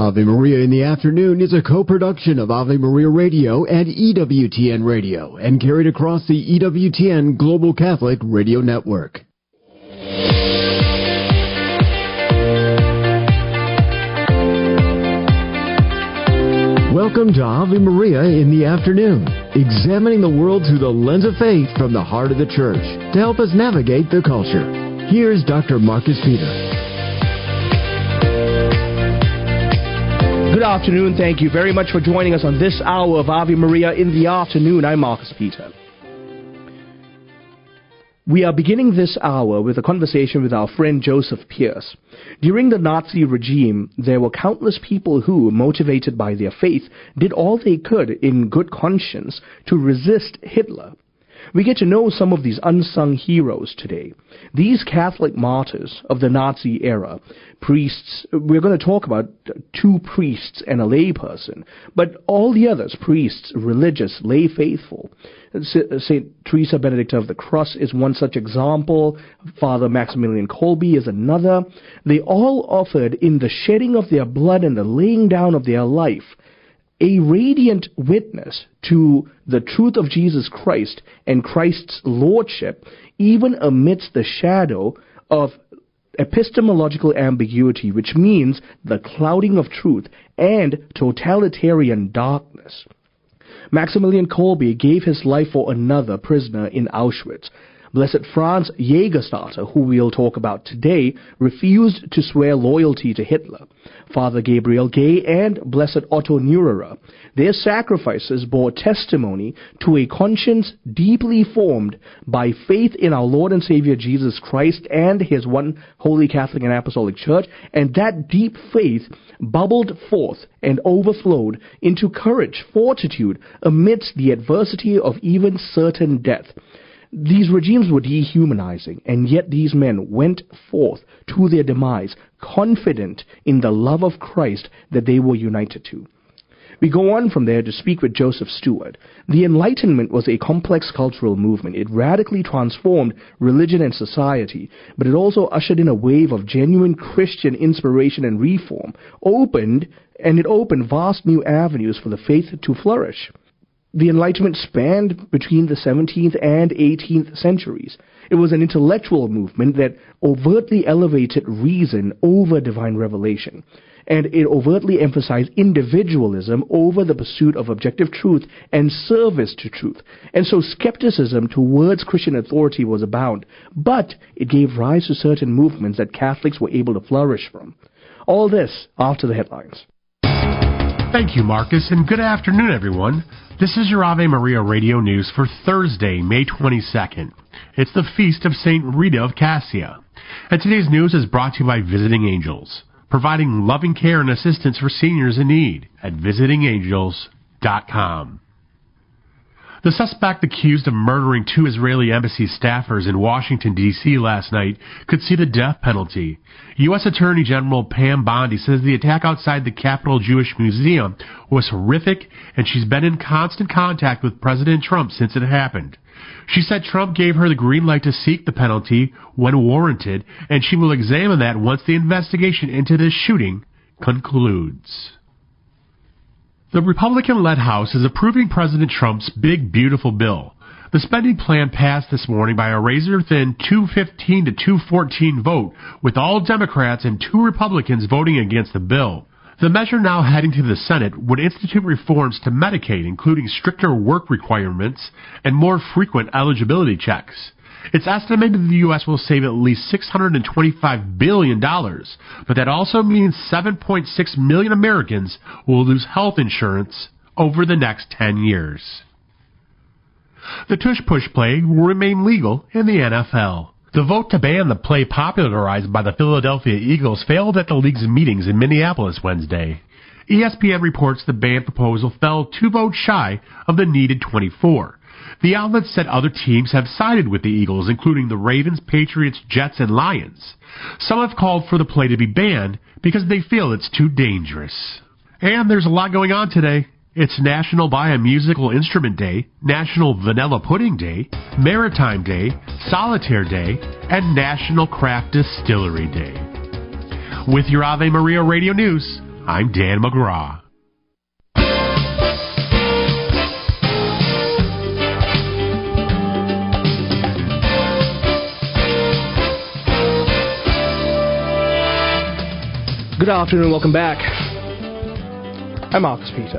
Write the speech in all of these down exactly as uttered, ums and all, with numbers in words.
Ave Maria in the Afternoon is a co-production of Ave Maria Radio and E W T N Radio and carried across the E W T N Global Catholic Radio Network. Welcome to Ave Maria in the Afternoon, examining the world through the lens of faith from the heart of the Church to help us navigate the culture. Here's Doctor Marcus Peter. Good afternoon. Thank you very much for joining us on this hour of Ave Maria in the Afternoon. I'm Marcus Peter. We are beginning this hour with a conversation with our friend Joseph Pearce. During the Nazi regime, there were countless people who, motivated by their faith, did all they could in good conscience to resist Hitler. We get to know some of these unsung heroes today. These Catholic martyrs of the Nazi era, priests, we're going to talk about two priests and a layperson, but all the others, priests, religious, lay faithful. Saint Teresa Benedicta of the Cross is one such example. Father Maximilian Kolbe is another. They all offered in the shedding of their blood and the laying down of their life a radiant witness to the truth of Jesus Christ and Christ's lordship, even amidst the shadow of epistemological ambiguity, which means the clouding of truth, and totalitarian darkness. Maximilian Kolbe gave his life for another prisoner in Auschwitz. Blessed Franz Jägerstatter, who we'll talk about today, refused to swear loyalty to Hitler. Father Gabriel Gay and Blessed Otto Neururer, their sacrifices bore testimony to a conscience deeply formed by faith in our Lord and Savior Jesus Christ and His one Holy Catholic and Apostolic Church, and that deep faith bubbled forth and overflowed into courage, fortitude, amidst the adversity of even certain death. These regimes were dehumanizing, and yet these men went forth to their demise, confident in the love of Christ that they were united to. We go on from there to speak with Joseph Stewart. The Enlightenment was a complex cultural movement. It radically transformed religion and society, but it also ushered in a wave of genuine Christian inspiration and reform, opened, and it opened vast new avenues for the faith to flourish. The Enlightenment spanned between the seventeenth and eighteenth centuries. It was an intellectual movement that overtly elevated reason over divine revelation, and it overtly emphasized individualism over the pursuit of objective truth and service to truth. And so skepticism towards Christian authority was abound, but it gave rise to certain movements that Catholics were able to flourish from. All this after the headlines. Thank you, Marcus, and good afternoon, everyone. This is your Ave Maria Radio News for Thursday, May twenty-second. It's the feast of Saint Rita of Cassia. And today's news is brought to you by Visiting Angels, providing loving care and assistance for seniors in need at visiting angels dot com. The suspect accused of murdering two Israeli embassy staffers in Washington, D C last night could see the death penalty. U S Attorney General Pam Bondi says the attack outside the Capitol Jewish Museum was horrific, and she's been in constant contact with President Trump since it happened. She said Trump gave her the green light to seek the penalty when warranted, and she will examine that once the investigation into this shooting concludes. The Republican-led House is approving President Trump's big, beautiful bill. The spending plan passed this morning by a razor-thin two fifteen to two fourteen vote, with all Democrats and two Republicans voting against the bill. The measure now heading to the Senate would institute reforms to Medicaid, including stricter work requirements and more frequent eligibility checks. It's estimated the U S will save at least six hundred twenty-five billion dollars, but that also means seven point six million Americans will lose health insurance over the next ten years. The tush-push play will remain legal in the N F L. The vote to ban the play popularized by the Philadelphia Eagles failed at the league's meetings in Minneapolis Wednesday. E S P N reports the ban proposal fell two votes shy of the needed twenty-four. The outlet said other teams have sided with the Eagles, including the Ravens, Patriots, Jets, and Lions. Some have called for the play to be banned because they feel it's too dangerous. And there's a lot going on today. It's National Buy a Musical Instrument Day, National Vanilla Pudding Day, Maritime Day, Solitaire Day, and National Craft Distillery Day. With your Ave Maria Radio News, I'm Dan McGraw. Good afternoon, welcome back. I'm Marcus Peter.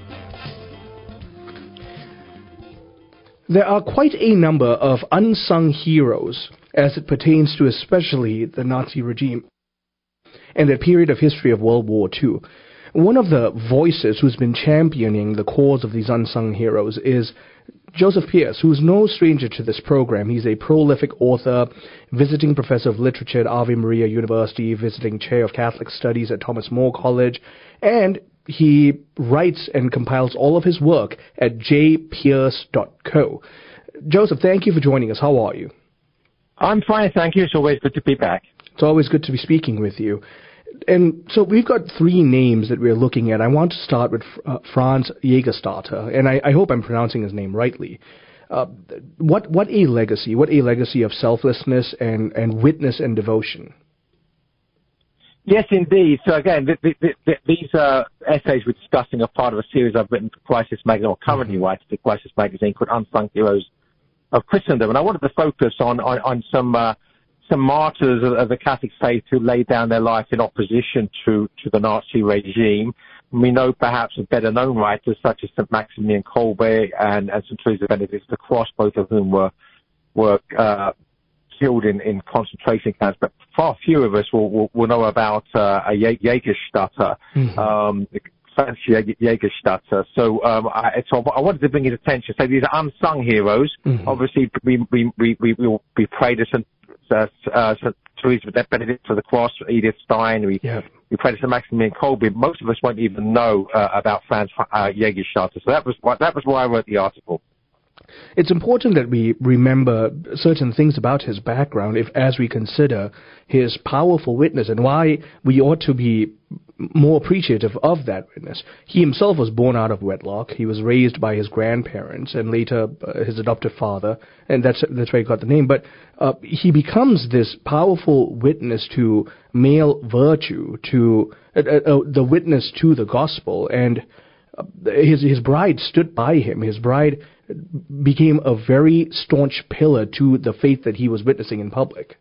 There are quite a number of unsung heroes as it pertains to especially the Nazi regime and the period of history of World War Two. One of the voices who's been championing the cause of these unsung heroes is Joseph Pearce, who's no stranger to this program. He's a prolific author, visiting professor of literature at Ave Maria University, visiting chair of Catholic Studies at Thomas More College, and he writes and compiles all of his work at j pearce dot co. Joseph, thank you for joining us. How are you? I'm fine, thank you. It's always good to be back. It's always good to be speaking with you. And so we've got three names that we're looking at. I want to start with uh, Franz Jägerstätter, and I, I hope I'm pronouncing his name rightly. Uh, what what a legacy, what a legacy of selflessness and, and witness and devotion. Yes, indeed. So again, th- th- th- these uh, essays we're discussing are part of a series I've written for Crisis Magazine, or currently mm-hmm. writing for Crisis Magazine, called Unsung Heroes of Christendom. And I wanted to focus on, on, on some... Uh, some martyrs of, of the Catholic faith who laid down their life in opposition to, to the Nazi regime. And we know perhaps of better-known writers such as Saint Maximilian Kolbe and, and Saint Teresa Benedict of the Cross, both of whom were were uh, killed in, in concentration camps. But far fewer of us will, will, will know about uh, a Jägerstätter, mm-hmm. um, Franz Jägerstätter. So, um, I, so I wanted to bring his attention. So these are unsung heroes. Mm-hmm. Obviously, we we we we will be prayed to Saint Uh, uh, Saint Teresa Benedict of the Cross, Edith Stein, we, yeah. we pray to Saint Maximilian Kolbe. Most of us won't even know uh, about Franz uh, Jägerstätter. So that was why, that was why I wrote the article. It's important that we remember certain things about his background if, as we consider his powerful witness and why we ought to be more appreciative of that witness. He himself was born out of wedlock. He was raised by his grandparents and later uh, his adoptive father, and that's that's where he got the name. But uh, he becomes this powerful witness to male virtue, to uh, uh, the witness to the gospel, and uh, his his bride stood by him. His bride became a very staunch pillar to the faith that he was witnessing in public.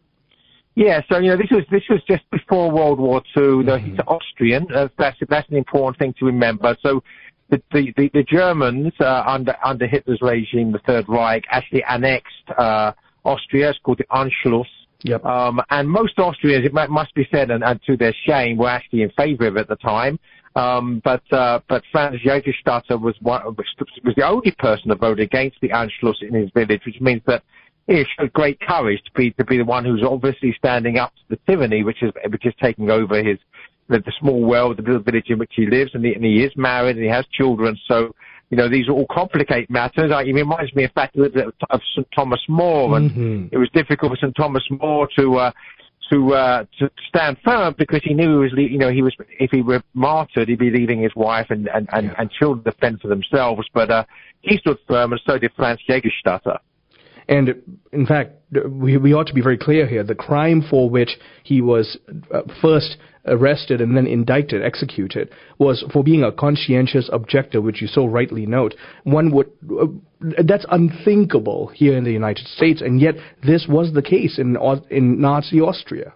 Yeah, so, you know, this was this was just before World War Two. Mm-hmm. He's Austrian. Uh, that's, that's an important thing to remember. So the the, the, the Germans, uh, under under Hitler's regime, the Third Reich, actually annexed uh, Austria. It's called the Anschluss. Yep. Um, and most Austrians, it must be said, and, and to their shame, were actually in favor of it at the time. Um, but uh, but Franz Jägerstätter was, one, was the only person to vote against the Anschluss in his village, which means that he showed great courage to be to be the one who's obviously standing up to the tyranny which is which is taking over his the, the small world, the little village in which he lives, and he, and he is married and he has children. So, you know, these all complicate matters. It reminds me, in fact, a little bit of Saint Thomas More, and mm-hmm. it was difficult for Saint Thomas More to uh, to uh, to stand firm because he knew he was, you know, he was if he were martyred, he'd be leaving his wife and and, and, yeah. and children to fend for themselves. But uh, he stood firm, and so did Franz Jägerstätter. And, in fact, we, we ought to be very clear here. The crime for which he was uh, first arrested and then indicted, executed, was for being a conscientious objector, which you so rightly note. One would uh, that's unthinkable here in the United States, and yet this was the case in in Nazi Austria.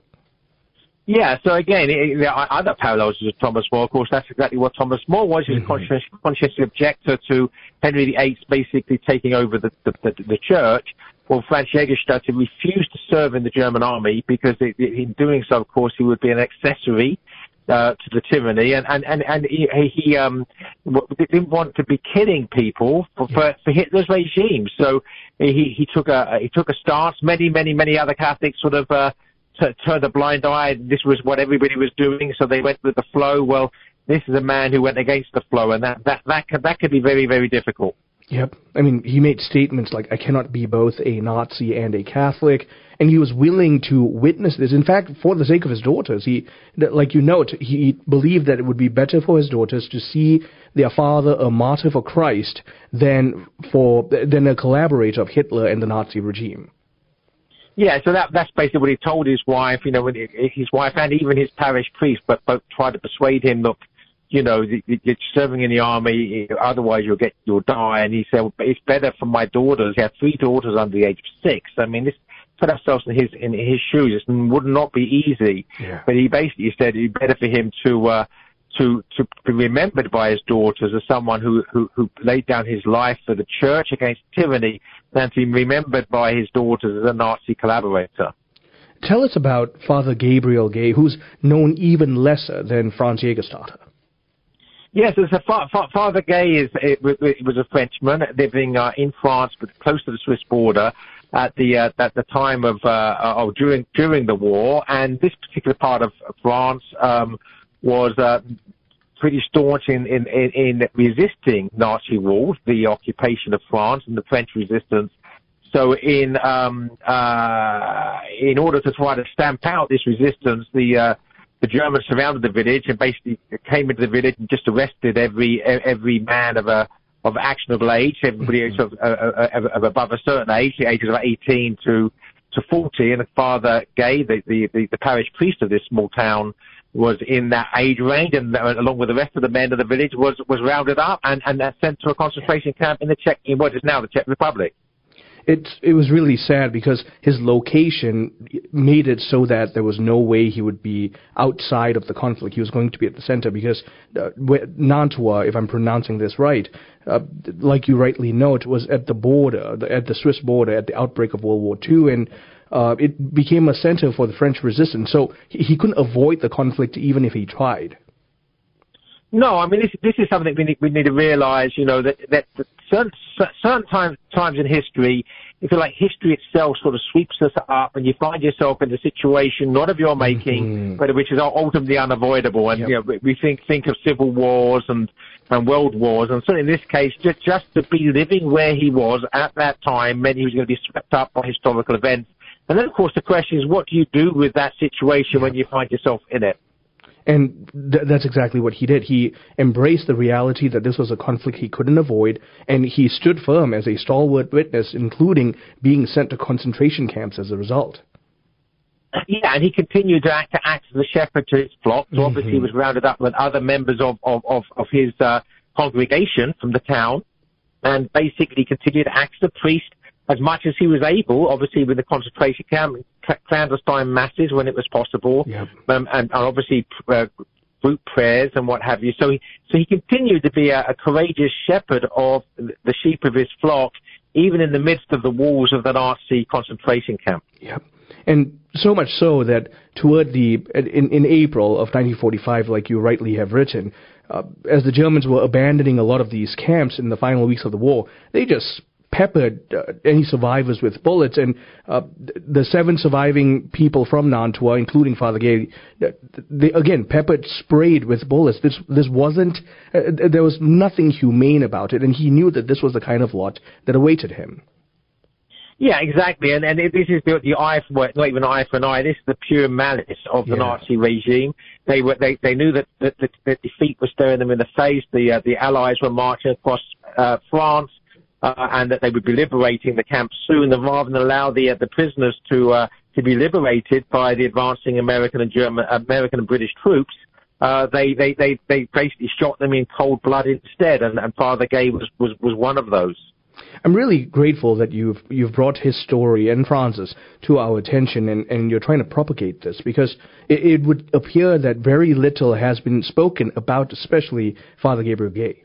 Yeah, so again, it, there are other parallels with Thomas More. Of course, that's exactly what Thomas More was. He was mm-hmm. a conscientious, conscientious objector to Henry the Eighth basically taking over the, the, the, the church. Well, Franz Jägerstätter refused to serve in the German army because it, it, in doing so, of course, he would be an accessory uh, to the tyranny, and and and, and he, he um didn't want to be killing people for, for, for Hitler's regime. So he he took a he took a stance. Many many many other Catholics sort of. Uh, turned a blind eye. This was what everybody was doing, so they went with the flow. Well, this is a man who went against the flow, and that that that could, that could be very, very difficult. Yep. I mean, he made statements like, I cannot be both a Nazi and a Catholic, and he was willing to witness this. In fact, for the sake of his daughters, he, like you note, he believed that it would be better for his daughters to see their father a martyr for Christ than for than a collaborator of Hitler and the Nazi regime. Yeah, so that that's basically what he told his wife. You know, when he, his wife and even his parish priest, but both tried to persuade him, look, you know, you're serving in the army, otherwise you'll get you'll die. And he said, well, it's better for my daughters. He had three daughters under the age of six. I mean, this put ourselves in his in his shoes. It would not be easy. Yeah. But he basically said it'd be better for him to. Uh, To, to be remembered by his daughters as someone who, who, who laid down his life for the church against tyranny than to be remembered by his daughters as a Nazi collaborator. Tell us about Father Gabriel Gay, who's known even lesser than Franz Jägerstätter. Yes, it's a fa- fa- Father Gay is it, it was a Frenchman living uh, in France, but close to the Swiss border at the uh, at the time of uh, oh, during during the war, and this particular part of France. Um, was uh, pretty staunch in, in, in, in resisting Nazi rule, the occupation of France and the French resistance. So in um, uh, in order to try to stamp out this resistance, the uh, the Germans surrounded the village and basically came into the village and just arrested every every man of a of actionable age, everybody of, of, of above a certain age, the ages of eighteen to to forty, and Father Gay, the, the, the, the parish priest of this small town, was in that age range, and uh, along with the rest of the men of the village, was was rounded up and and uh, sent to a concentration camp in the Czech, in what is now the Czech Republic. It it was really sad because his location made it so that there was no way he would be outside of the conflict. He was going to be at the center because uh, Nantua, if I'm pronouncing this right, uh, like you rightly note, was at the border, the, at the Swiss border, at the outbreak of World War Two, and uh, it became a center for the French resistance. So he, he couldn't avoid the conflict even if he tried. No, I mean, this, this is something we need, we need to realize, you know, that, that, that certain, certain times, times in history, if you like, history itself sort of sweeps us up and you find yourself in a situation not of your making, mm-hmm. but which is ultimately unavoidable. And, yep. you know, we think, think of civil wars and, and world wars. And certainly in this case, just, just to be living where he was at that time meant he was going to be swept up by historical events. And then, of course, the question is, what do you do with that situation yep. when you find yourself in it? And th- that's exactly what he did. He embraced the reality that this was a conflict he couldn't avoid, and he stood firm as a stalwart witness, including being sent to concentration camps as a result. Yeah, and he continued to act, to act as a shepherd to his flock. So mm-hmm. obviously he was rounded up with other members of, of, of, of his uh, congregation from the town, and basically continued to act as a priest as much as he was able, obviously with the concentration camp, clandestine masses when it was possible, yep. um, and, and obviously uh, group prayers and what have you. So he, so he continued to be a, a courageous shepherd of the sheep of his flock, even in the midst of the walls of the Nazi concentration camp. Yep. And so much so that toward the in, in April of nineteen forty-five, like you rightly have written, uh, as the Germans were abandoning a lot of these camps in the final weeks of the war, they just peppered uh, any survivors with bullets, and uh, the seven surviving people from Nantua, including Father Gay, they again peppered, sprayed with bullets. This this wasn't uh, there was nothing humane about it, and he knew that this was the kind of lot that awaited him. Yeah, exactly, and and this is the, the eye for not even eye for an eye. This is the pure malice of the yeah. Nazi regime. They were they, they knew that, that, that, that defeat was staring them in the face. The uh, the Allies were marching across uh, France. Uh, and that they would be liberating the camp soon, and rather than allow the uh, the prisoners to uh, to be liberated by the advancing American and German, American and British troops, uh, they, they they they basically shot them in cold blood instead, and, and Father Gay was, was, was one of those. I'm really grateful that you've you've brought his story and Francis to our attention, and, and you're trying to propagate this, because it, it would appear that very little has been spoken about, especially Father Gabriel Gay.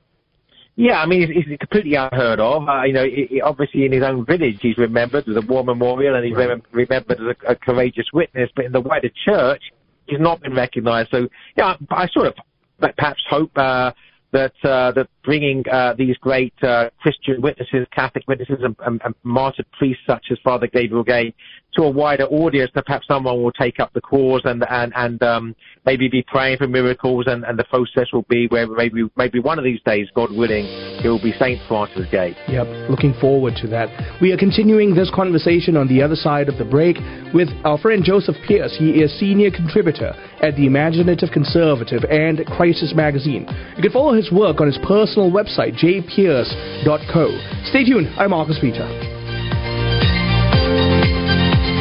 Yeah, I mean, it's, it's completely unheard of. Uh, you know, it, it, obviously in his own village he's remembered as a war memorial, and he's right. rem- remembered as a, a courageous witness, but in the wider church he's not been recognized. So, yeah, I sort of perhaps hope uh, that uh, that bringing uh, these great uh, Christian witnesses, Catholic witnesses, and, and, and martyred priests such as Father Gabriel Gay to a wider audience, that perhaps someone will take up the cause and and and um, maybe be praying for miracles, and, and the process will be where maybe maybe one of these days, God willing, it will be Saint Francis Gay. Yep, looking forward to that. We are continuing this conversation on the other side of the break with our friend Joseph Pearce. He is senior contributor at the Imaginative Conservative and Crisis Magazine. You can follow his work on his personal website, j pearce dot co. Stay tuned. I'm Marcus Peter.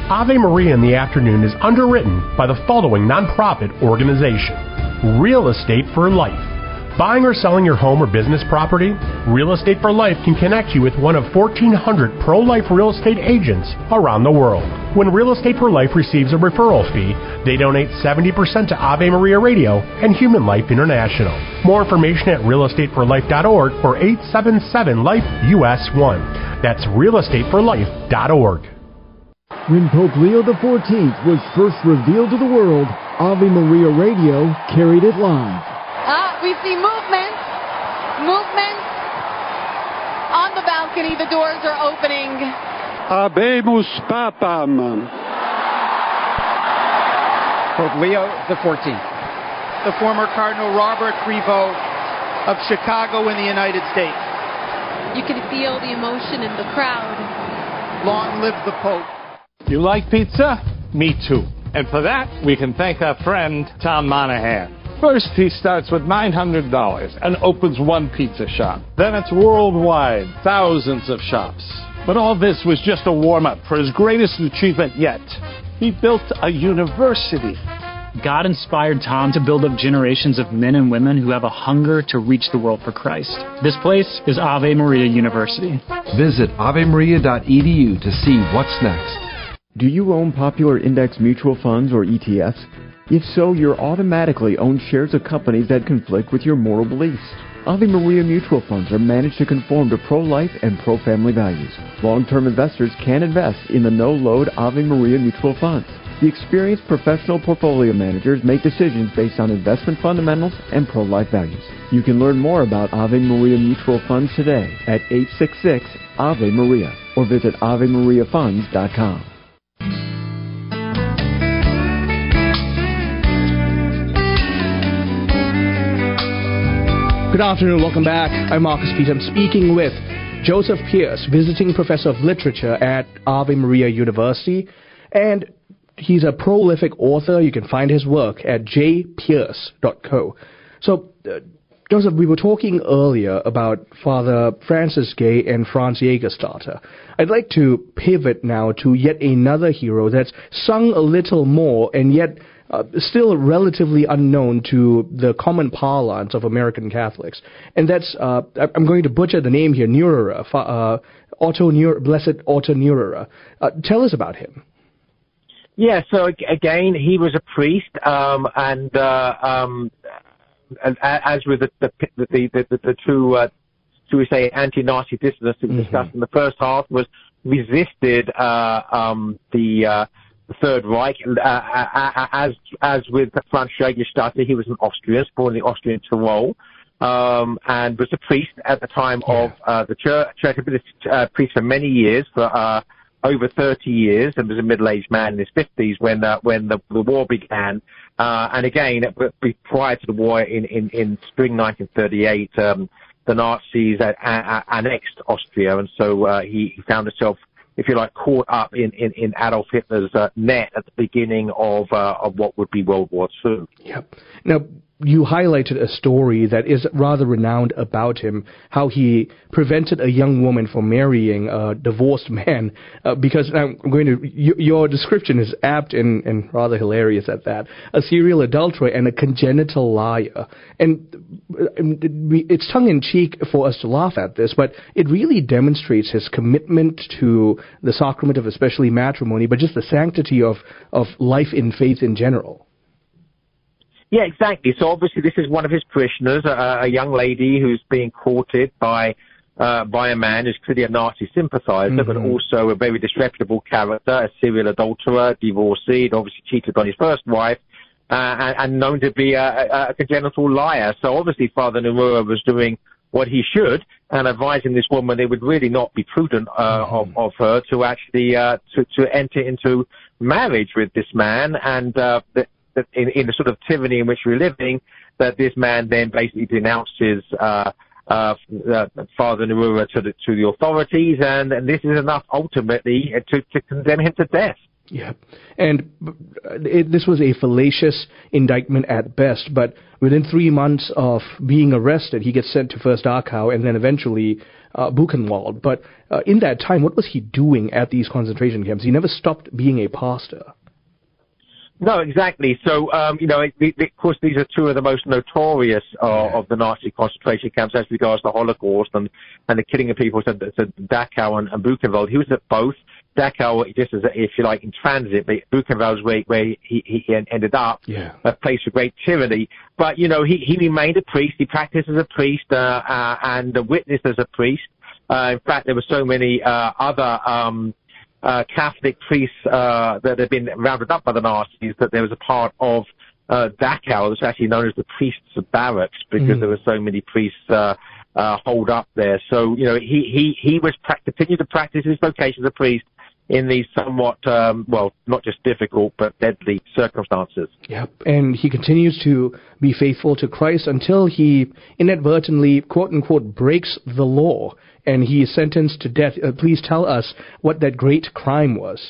Ave Maria in the Afternoon is underwritten by the following nonprofit organization: Real Estate for Life. Buying or selling your home or business property? Real Estate for Life can connect you with one of fourteen hundred pro-life real estate agents around the world. When Real Estate for Life receives a referral fee, they donate seventy percent to Ave Maria Radio and Human Life International. More information at real estate for life dot org or eight seven seven life U S one. That's real estate for life dot org. When Pope Leo the fourteenth was first revealed to the world, Ave Maria Radio carried it live. Ah, we see movement. Movement. On the balcony, the doors are opening. Habemus Papam. Pope Leo the fourteenth. The former Cardinal Robert Prevost of Chicago in the United States. You can feel the emotion in the crowd. Long live the Pope. You like pizza? Me too. And for that, we can thank our friend, Tom Monahan. First, he starts with nine hundred dollars and opens one pizza shop. Then it's worldwide, thousands of shops. But all this was just a warm-up for his greatest achievement yet. He built a university. God inspired Tom to build up generations of men and women who have a hunger to reach the world for Christ. This place is Ave Maria University. Visit ave maria dot e d u to see what's next. Do you own popular index mutual funds or E T Fs? If so, you're automatically owned shares of companies that conflict with your moral beliefs. Ave Maria mutual funds are managed to conform to pro-life and pro-family values. Long-term investors can invest in the no-load Ave Maria mutual funds. The experienced professional portfolio managers make decisions based on investment fundamentals and pro-life values. You can learn more about Ave Maria mutual funds today at eight six six Ave Maria or visit ave maria funds dot com. Good afternoon, welcome back. I'm Marcus Peter. I'm speaking with Joseph Pearce, visiting professor of literature at Ave Maria University, and he's a prolific author. You can find his work at j pearce dot co. So, uh, Joseph, we were talking earlier about Father Francis Gay and Franz Jägerstatter. I'd like to pivot now to yet another hero that's sung a little more and yet Uh, still relatively unknown to the common parlance of American Catholics. And that's, uh, I'm going to butcher the name here, Neururer, uh, Otto Neururer, Blessed Otto Neururer. Uh, tell us about him. Yeah, so again, he was a priest, um, and, uh, um, as with the, the, the, the, the, the two, uh, shall we say, anti-Nazi dissidents that we discussed mm-hmm. in the first half, was resisted, uh, um, the, uh, the Third Reich, and uh, as as with Franz Jägerstatter, he was an Austrian, born in the Austrian Tyrol, um, and was a priest at the time yeah. of uh, the church. Church had been a uh, priest for many years, for uh, over thirty years, and was a middle-aged man in his fifties when uh, when the, the war began. Uh, and again, prior to the war in in, in spring nineteen thirty-eight, um, the Nazis uh, uh, annexed Austria, and so uh, he, he found himself, if you like, caught up in, in, in Adolf Hitler's uh, net at the beginning of uh, of what would be World War Two. Yep. Now, you highlighted a story that is rather renowned about him, how he prevented a young woman from marrying a divorced man, uh, because I'm going to, y- your description is apt and, and rather hilarious at that, a serial adulterer and a congenital liar. And it's tongue-in-cheek for us to laugh at this, but it really demonstrates his commitment to the sacrament of especially matrimony, but just the sanctity of, of life in faith in general. Yeah, exactly. So obviously this is one of his parishioners, a, a young lady who's being courted by uh, by a man who's clearly a Nazi sympathizer, mm-hmm. but also a very disreputable character, a serial adulterer, divorcee, obviously cheated on his first wife, uh, and, and known to be a, a, a congenital liar. So obviously Father Neururer was doing what he should and advising this woman it would really not be prudent uh, mm-hmm. of, of her to actually uh, to, to enter into marriage with this man, and uh, the, In, in the sort of tyranny in which we're living, that this man then basically denounced uh, uh, uh, Father Neururer to the, to the authorities, and, and this is enough ultimately to, to condemn him to death. Yeah, and it, this was a fallacious indictment at best, but within three months of being arrested, he gets sent to First Dachau and then eventually uh, Buchenwald. But uh, in that time, what was he doing at these concentration camps? He never stopped being a pastor. No, exactly. So, um, you know, it, it, of course, these are two of the most notorious uh, yeah. of the Nazi concentration camps as regards the Holocaust and, and the killing of people. So, so Dachau and, and Buchenwald. He was at both. Dachau, just as, if you like, in transit, but Buchenwald was where, where he, he ended up, yeah. a place of great tyranny. But, you know, he, he remained a priest. He practiced as a priest uh, uh, and witnessed as a priest. Uh, in fact, there were so many uh, other um Uh, Catholic priests uh, that had been rounded up by the Nazis that there was a part of uh, Dachau that's actually known as the priests of barracks because mm. there were so many priests uh, uh, holed up there. So, you know, he he he was pra- continued to practice his vocation as a priest in these somewhat, um, well, not just difficult, but deadly circumstances. Yep, and he continues to be faithful to Christ until he inadvertently, quote-unquote, breaks the law, and he is sentenced to death. Uh, please tell us what that great crime was.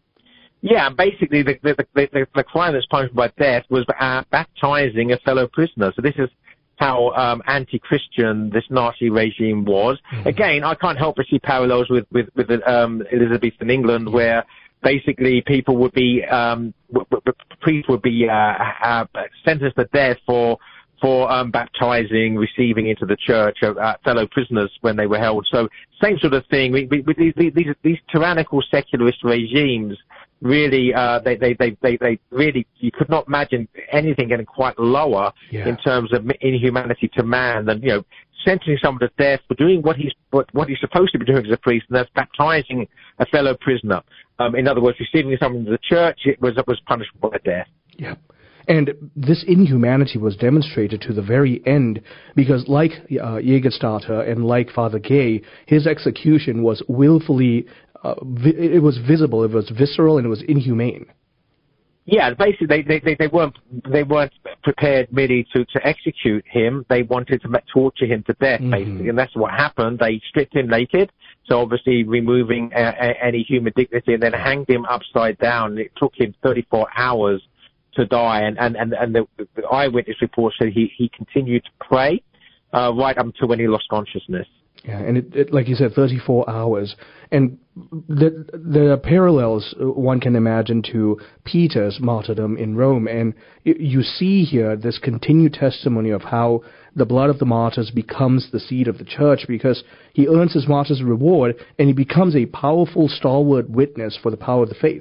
Yeah, basically the the, the, the, the crime that's punished by death was uh, baptizing a fellow prisoner. So this is how um, anti-Christian this Nazi regime was. Mm-hmm. Again, I can't help but see parallels with with, with um, Elizabethan England, where basically people would be um, w- w- priests would be uh, uh, sentenced to death for for um, baptizing, receiving into the church uh, fellow prisoners when they were held. So same sort of thing. We, we, with these, these these tyrannical secularist regimes. Really, uh, they, they, they, they, they really, you could not imagine anything getting quite lower yeah. in terms of inhumanity to man than, you know, sentencing someone to death for doing what he's, what, what he's supposed to be doing as a priest, and that's baptizing a fellow prisoner. Um, in other words, receiving someone to the church, it was, it was punishable by death. Yep. And this inhumanity was demonstrated to the very end because, like uh, Jägerstatter and like Father Gay, his execution was willfully Uh, vi- it was visible, it was visceral, and it was inhumane. Yeah, basically, they, they, they, they weren't they weren't prepared merely to, to execute him. They wanted to torture him to death, mm-hmm. basically, and that's what happened. They stripped him naked, so obviously removing uh, any human dignity, and then hanged him upside down. It took him thirty-four hours to die, and and and, and the, the eyewitness report said he he continued to pray uh, right up until when he lost consciousness. Yeah, and it, it, like you said, thirty-four hours. And the the parallels one can imagine to Peter's martyrdom in Rome. And you see here this continued testimony of how the blood of the martyrs becomes the seed of the church, because he earns his martyr's reward and he becomes a powerful, stalwart witness for the power of the faith.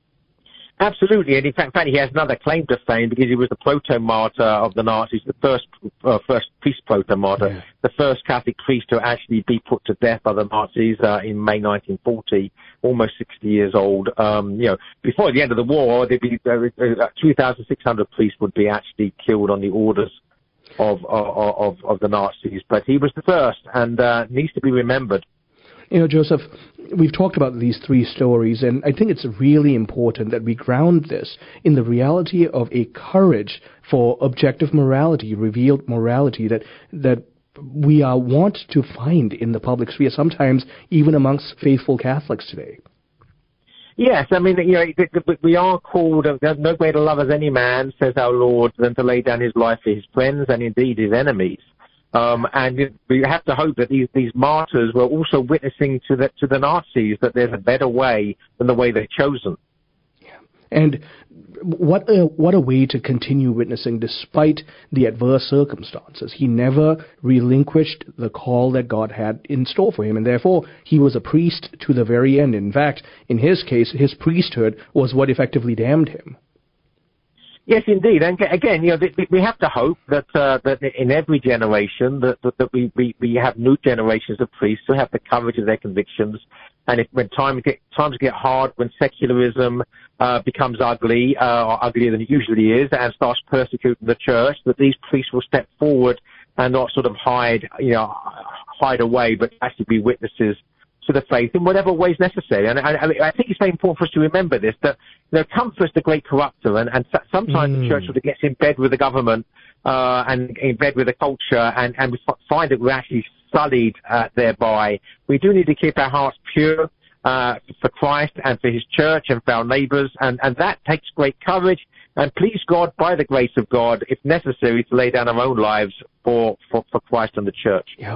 Absolutely, and in fact, he has another claim to fame because he was the proto-martyr of the Nazis, the first uh, first priest proto-martyr, yeah. the first Catholic priest to actually be put to death by the Nazis uh, in May nineteen forty, almost sixty years old. Um, you know, before the end of the war, there'd be uh, two thousand six hundred priests would be actually killed on the orders of of, of, of the Nazis, but he was the first, and uh, needs to be remembered. You know, Joseph, we've talked about these three stories, and I think it's really important that we ground this in the reality of a courage for objective morality, revealed morality that that we uh, want to find in the public sphere, sometimes even amongst faithful Catholics today. Yes, I mean, you know, we are called, no greater love as any man, says our Lord, than to lay down his life for his friends and indeed his enemies. Um, and we have to hope that these, these martyrs were also witnessing to the, to the Nazis that there's a better way than the way they've chosen. Yeah. And what a, what a way to continue witnessing despite the adverse circumstances. He never relinquished the call that God had in store for him, and therefore he was a priest to the very end. In fact, in his case, his priesthood was what effectively damned him. Yes, indeed. And again, you know, we have to hope that uh, that in every generation that that, that we, we, we have new generations of priests who have the courage of their convictions. And if, when times get times get hard, when secularism uh, becomes ugly, uh, or uglier than it usually is, and starts persecuting the church, that these priests will step forward and not sort of hide, you know, hide away, but actually be witnesses to the faith in whatever way is necessary. And I, I think it's very important for us to remember this, that, you know, comfort is the great corrupter, and, and sometimes mm. the church sort of gets in bed with the government uh, and in bed with the culture, and, and we find that we're actually sullied uh, thereby. We do need to keep our hearts pure uh, for Christ and for his church and for our neighbours, and, and that takes great courage, and please God, by the grace of God, if necessary, to lay down our own lives for, for, for Christ and the church. Yep.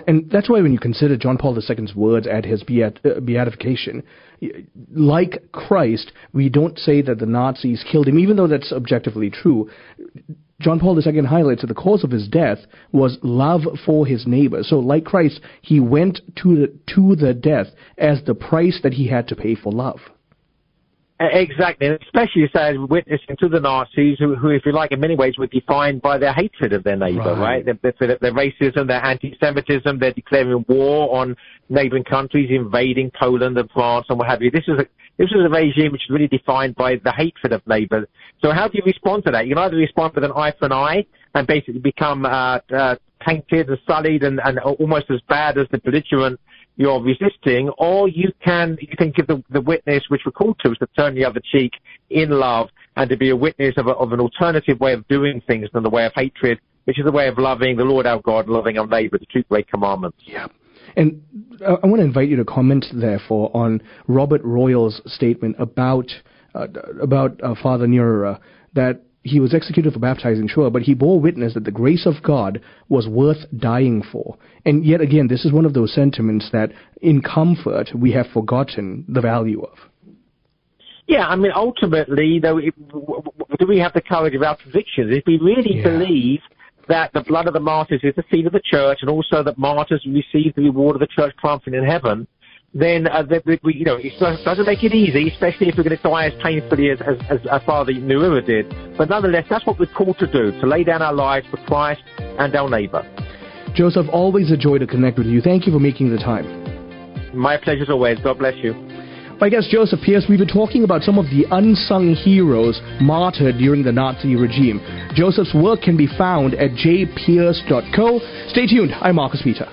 And that's why when you consider John Paul the Second's words at his beat, uh, beatification, like Christ, we don't say that the Nazis killed him, even though that's objectively true. John Paul the Second highlights that the cause of his death was love for his neighbor. So like Christ, he went to the, to the death as the price that he had to pay for love. Exactly, and especially as witnessing to the Nazis, who, who, if you like, in many ways were defined by their hatred of their neighbor, right? right? Their, their, their racism, their anti-Semitism, they're declaring war on neighboring countries, invading Poland and France and what have you. This is a this was a regime which is really defined by the hatred of neighbors. So how do you respond to that? You can either respond with an eye for an eye and basically become uh, uh, tainted and sullied and, and almost as bad as the belligerent you're resisting, or you can you can give the, the witness, which we're called to, is to turn the other cheek in love and to be a witness of, a, of an alternative way of doing things than the way of hatred, which is the way of loving the Lord our God, loving our neighbor, the two great commandments. Yeah. And uh, I want to invite you to comment, therefore, on Robert Royal's statement about uh, about uh, Father Nura, that he was executed for baptizing, sure, but he bore witness that the grace of God was worth dying for. And yet again, this is one of those sentiments that, in comfort, we have forgotten the value of. Yeah, I mean, ultimately, though, it, do we have the courage of our convictions? If we really yeah. believe that the blood of the martyrs is the seed of the church, and also that martyrs receive the reward of the church triumphant in heaven, then uh, that we, you know, it doesn't make it easy, especially if we're going to die as painfully as, as, as our Father Nura did. But nonetheless, that's what we're called to do, to lay down our lives for Christ and our neighbor. Joseph, always a joy to connect with you. Thank you for making the time. My pleasure as always. God bless you. My guest, Joseph Pearce, we've been talking about some of the unsung heroes martyred during the Nazi regime. Joseph's work can be found at j pearce dot co. Stay tuned. I'm Marcus Peter.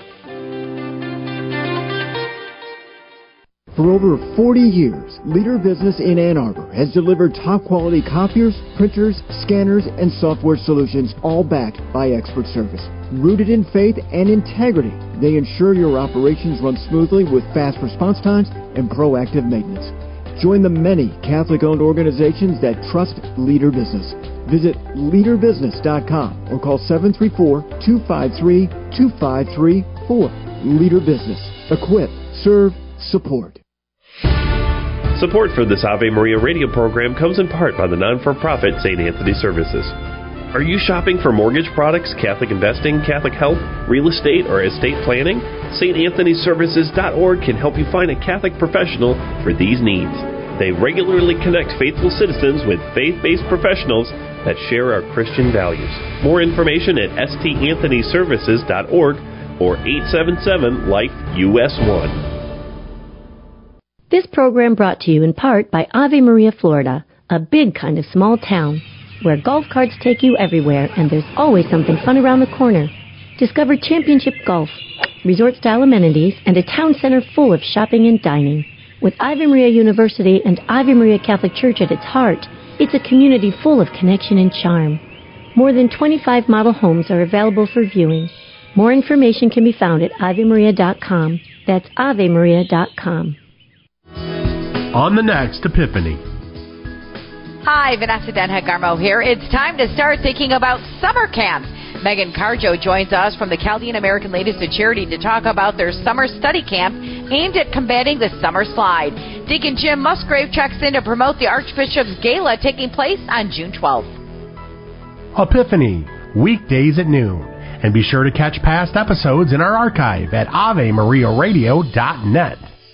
For over forty years, Leader Business in Ann Arbor has delivered top-quality copiers, printers, scanners, and software solutions, all backed by expert service. Rooted in faith and integrity, they ensure your operations run smoothly with fast response times and proactive maintenance. Join the many Catholic-owned organizations that trust Leader Business. Visit leader business dot com or call seven three four, two five three, two five three four. Leader Business. Equip, serve, support. Support for this Ave Maria radio program comes in part by the non-for-profit Saint Anthony Services. Are you shopping for mortgage products, Catholic investing, Catholic health, real estate, or estate planning? Saint Anthony Services dot org can help you find a Catholic professional for these needs. They regularly connect faithful citizens with faith-based professionals that share our Christian values. More information at s t anthony services dot org or eight seven seven, life U S one. This program brought to you in part by Ave Maria, Florida, a big kind of small town where golf carts take you everywhere and there's always something fun around the corner. Discover Championship Golf, resort-style amenities, and a town center full of shopping and dining. With Ave Maria University and Ave Maria Catholic Church at its heart, it's a community full of connection and charm. More than twenty-five model homes are available for viewing. More information can be found at ave maria dot com. That's ave maria dot com. On the next Epiphany. Hi, Vanessa Denhead-Garmo here. It's time to start thinking about summer camps. Megan Carjo joins us from the Chaldean American Ladies of Charity to talk about their summer study camp aimed at combating the summer slide. Deacon Jim Musgrave checks in to promote the Archbishop's Gala taking place on June twelfth. Epiphany, weekdays at noon. And be sure to catch past episodes in our archive at ave maria radio dot net.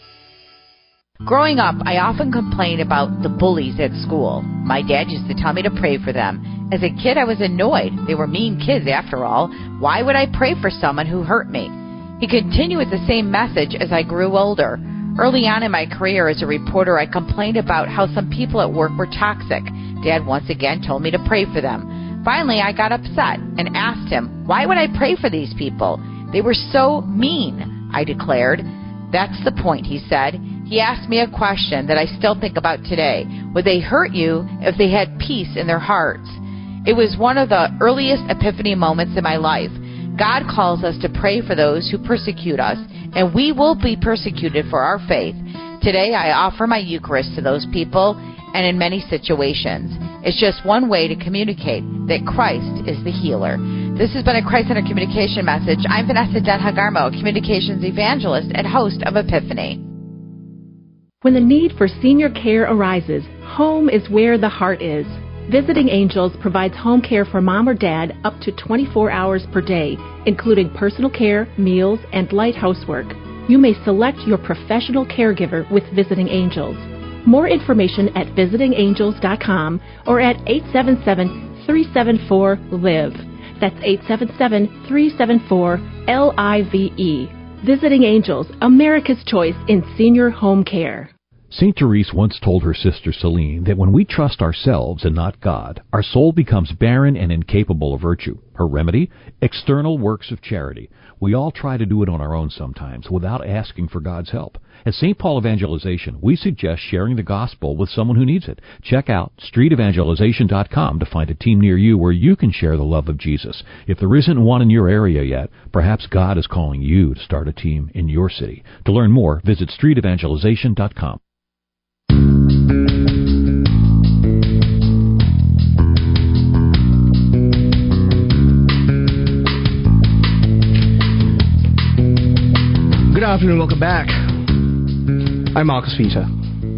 Growing up, I often complained about the bullies at school. My dad used to tell me to pray for them. As a kid, I was annoyed. They were mean kids, after all. Why would I pray for someone who hurt me? He continued with the same message as I grew older. Early on in my career as a reporter, I complained about how some people at work were toxic. Dad once again told me to pray for them. Finally, I got upset and asked him, why would I pray for these people? They were so mean, I declared. That's the point, he said. He asked me a question that I still think about today. Would they hurt you if they had peace in their hearts? It was one of the earliest epiphany moments in my life. God calls us to pray for those who persecute us, and we will be persecuted for our faith. Today, I offer my Eucharist to those people, and in many situations. It's just one way to communicate that Christ is the healer. This has been a Christ-Centered Communication message. I'm Vanessa Denhagarmo, Communications Evangelist and host of Epiphany. When the need for senior care arises, home is where the heart is. Visiting Angels provides home care for mom or dad up to twenty-four hours per day, including personal care, meals, and light housework. You may select your professional caregiver with Visiting Angels. More information at visiting angels dot com or at eight seven seven, three seven four, L I V E. That's eight seven seven, three seven four, L I V E. Visiting Angels, America's choice in senior home care. Saint Therese once told her sister Celine that when we trust ourselves and not God, our soul becomes barren and incapable of virtue. Her remedy? External works of charity. We all try to do it on our own sometimes without asking for God's help. At Saint Paul Evangelization, we suggest sharing the gospel with someone who needs it. Check out street evangelization dot com to find a team near you where you can share the love of Jesus. If there isn't one in your area yet, perhaps God is calling you to start a team in your city. To learn more, visit street evangelization dot com. Good afternoon, welcome back. I'm Marcus Vita.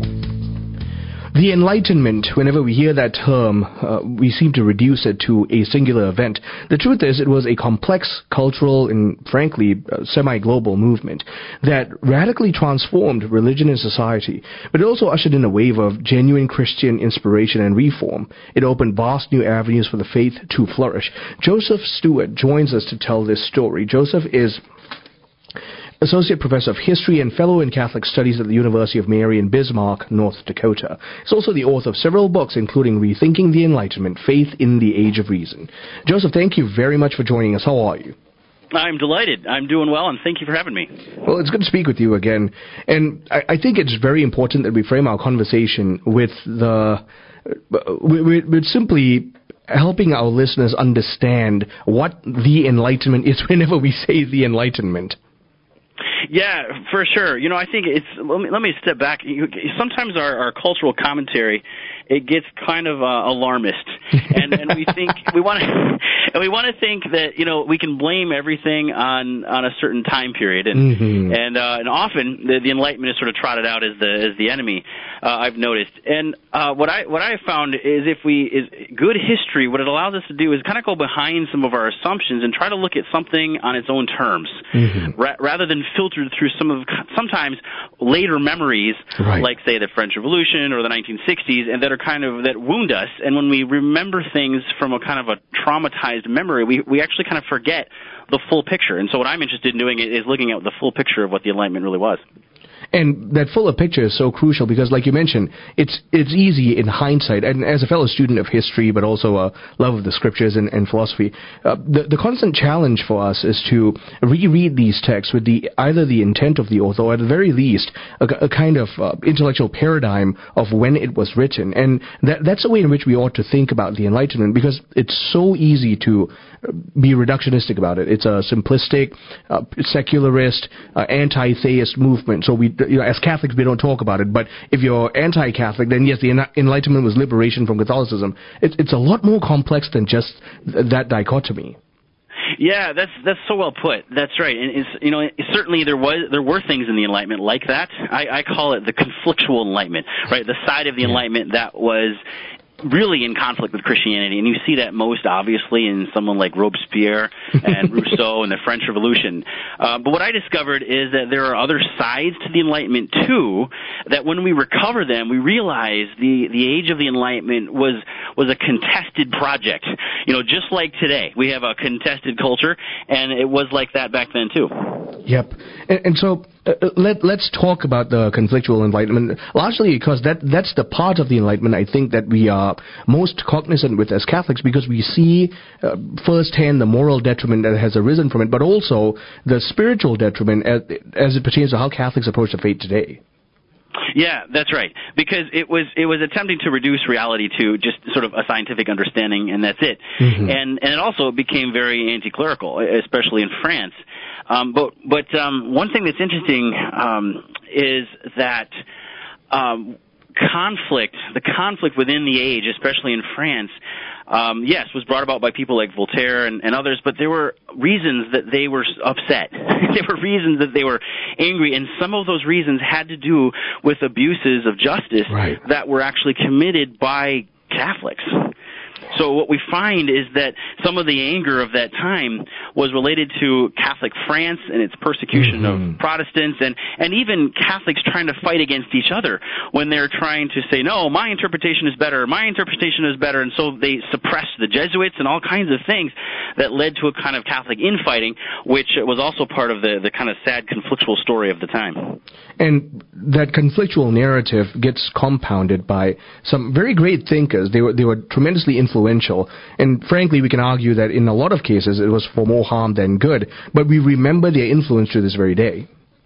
The Enlightenment, whenever we hear that term, uh, we seem to reduce it to a singular event. The truth is, it was a complex cultural and, frankly, uh, semi-global movement that radically transformed religion and society, but it also ushered in a wave of genuine Christian inspiration and reform. It opened vast new avenues for the faith to flourish. Joseph Stewart joins us to tell this story. Joseph is Associate Professor of History and Fellow in Catholic Studies at the University of Mary in Bismarck, North Dakota. He's also the author of several books, including Rethinking the Enlightenment, Faith in the Age of Reason. Joseph, thank you very much for joining us. How are you? I'm delighted. I'm doing well, and thank you for having me. Well, it's good to speak with you again. And I, I think it's very important that we frame our conversation with the with, with simply helping our listeners understand what the Enlightenment is whenever we say the Enlightenment. Yeah, for sure. You know, I think it's, let me, let me step back. Sometimes our, our cultural commentary, it gets kind of uh, alarmist, and, and we think we want to, and we want to think that, you know, we can blame everything on, on a certain time period, and mm-hmm. and uh, and often the, the Enlightenment is sort of trotted out as the as the enemy. Uh, I've noticed, and uh, what I what I have found is if we is good history, what it allows us to do is kind of go behind some of our assumptions and try to look at something on its own terms, mm-hmm. ra- rather than filtered through some of sometimes later memories, right. like say the French Revolution or the nineteen sixties, and that are kind of that wound us. And when we remember things from a kind of a traumatized memory, we we actually kind of forget the full picture. And so what I'm interested in doing is looking at the full picture of what the Enlightenment really was. And that fuller picture is so crucial because, like you mentioned, it's it's easy in hindsight. And as a fellow student of history, but also a love of the scriptures and, and philosophy, uh, the, the constant challenge for us is to reread these texts with the either the intent of the author or at the very least a, a kind of uh, intellectual paradigm of when it was written. And that that's the way in which we ought to think about the Enlightenment, because it's so easy to be reductionistic about it. It's a simplistic, uh, secularist, uh, anti-theist movement. So we, you know, as Catholics, we don't talk about it. But if you're anti-Catholic, then yes, the Enlightenment was liberation from Catholicism. It's, it's a lot more complex than just th- that dichotomy. Yeah, that's that's so well put. That's right. And it's, you know, it, certainly there was there were things in the Enlightenment like that. I, I call it the conflictual Enlightenment, right? The side of the yeah. Enlightenment that was really in conflict with Christianity, and you see that most obviously in someone like Robespierre and Rousseau and the French Revolution. Uh, but what I discovered is that there are other sides to the Enlightenment too, that when we recover them, we realize the, the age of the Enlightenment was, was a contested project. You know, just like today, we have a contested culture, and it was like that back then too. Yep. And, and so uh, let, let's talk about the conflictual Enlightenment, largely because that, that's the part of the Enlightenment I think that we are most cognizant with as Catholics, because we see uh, firsthand the moral detriment that has arisen from it, but also the spiritual detriment as, as it pertains to how Catholics approach the faith today. Yeah, that's right. Because it was it was attempting to reduce reality to just sort of a scientific understanding, and that's it. Mm-hmm. And and it also became very anti-clerical, especially in France. Um, but but um, one thing that's interesting um, is that um, conflict, the conflict within the age, especially in France, um, yes, was brought about by people like Voltaire and, and others, but there were reasons that they were upset. There were reasons that they were angry, and some of those reasons had to do with abuses of justice right. that were actually committed by Catholics. So what we find is that some of the anger of that time was related to Catholic France and its persecution mm-hmm. of Protestants, and, and even Catholics trying to fight against each other when they're trying to say, no, my interpretation is better, my interpretation is better, and so they suppressed the Jesuits and all kinds of things that led to a kind of Catholic infighting, which was also part of the, the kind of sad conflictual story of the time. And that conflictual narrative gets compounded by some very great thinkers. They were, they were tremendously influential, and frankly, we can argue that in a lot of cases it was for more harm than good, but we remember their influence to this very day.